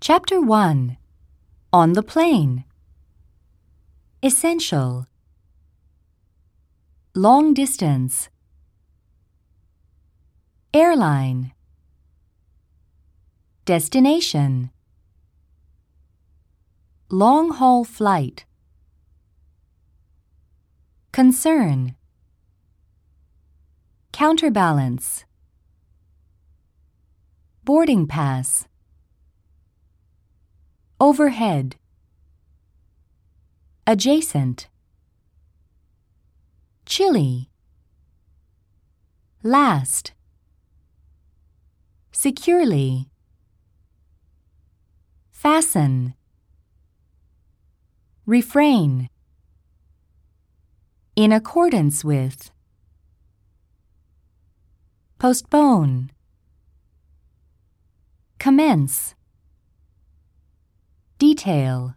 Chapter 1. On the Plane. Essential. Long distance. Airline. Destination. Long-haul flight. Concern. Counterbalance. Boarding pass. Overhead. Adjacent. Chilly. Last. Securely. Fasten. Refrain. In accordance with. Postpone. Commence. Detail.